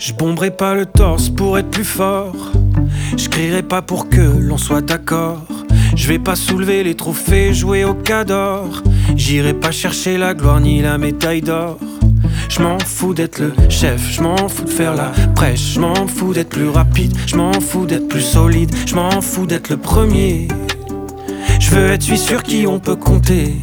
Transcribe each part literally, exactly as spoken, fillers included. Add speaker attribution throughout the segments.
Speaker 1: Je bomberai pas le torse pour être plus fort. Je crierai pas pour que l'on soit d'accord. Je vais pas soulever les trophées, jouer au cador. J'irai pas chercher la gloire ni la médaille d'or. Je m'en fous d'être le chef, je m'en fous de faire la prêche. Je m'en fous d'être plus rapide, je m'en fous d'être plus solide. Je m'en fous d'être le premier. Je veux être celui sur qui on peut compter.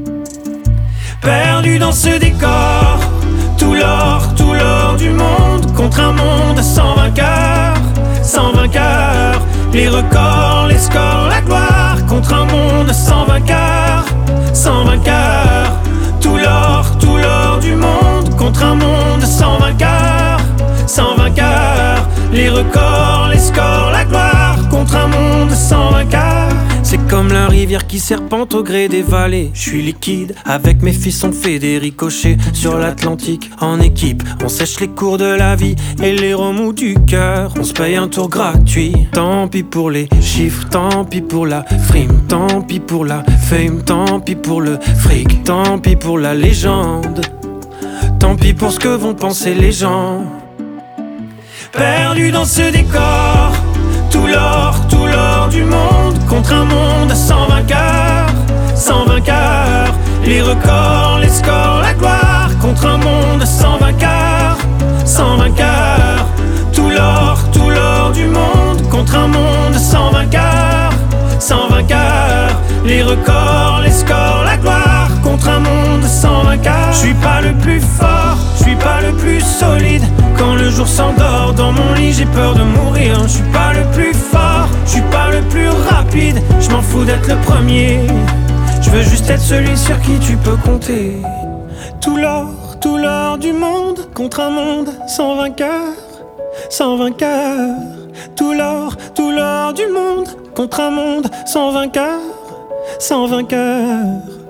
Speaker 1: Perdu dans ce décor, tout l'or, tout l'or du monde, contre un monde sans vainqueur, sans vainqueur. Les records, les scores, la gloire, contre un monde sans vainqueur, sans vainqueur. Tout l'or, tout l'or du monde, contre un monde sans vainqueur, sans vainqueur. Les records, les scores, la gloire, contre un monde sans vainqueur. C'est comme la rivière qui serpente au gré des vallées. Je suis liquide, avec mes fils on fait des ricochets. Sur l'Atlantique, en équipe, on sèche les cours de la vie et les remous du cœur. On se paye un tour gratuit. Tant pis pour les chiffres, tant pis pour la frime, tant pis pour la fame, tant pis pour le fric, tant pis pour la légende, tant pis pour ce que vont penser les gens. Perdu dans ce décor, tout l'or, tout l'or du monde, contre un monde sans vainqueur, sans vainqueur. Les records, les scores, la gloire, contre un monde sans vainqueur, sans vainqueur. Tout l'or, tout l'or du monde, contre un monde sans vainqueur, sans vainqueur. Les records, les scores, la gloire, contre un monde sans vainqueur. Je suis pas le plus fort, je suis pas le plus solide. Quand le jour s'endort dans mon lit, j'ai peur de mourir. Je suis pas le plus fort, je suis pas le plus rapide. Je m'en fous d'être le premier. Je veux juste être celui sur qui tu peux compter. Tout l'or, tout l'or du monde, contre un monde sans vainqueur, sans vainqueur. Tout l'or, tout l'or du monde, contre un monde sans vainqueur, sans vainqueur.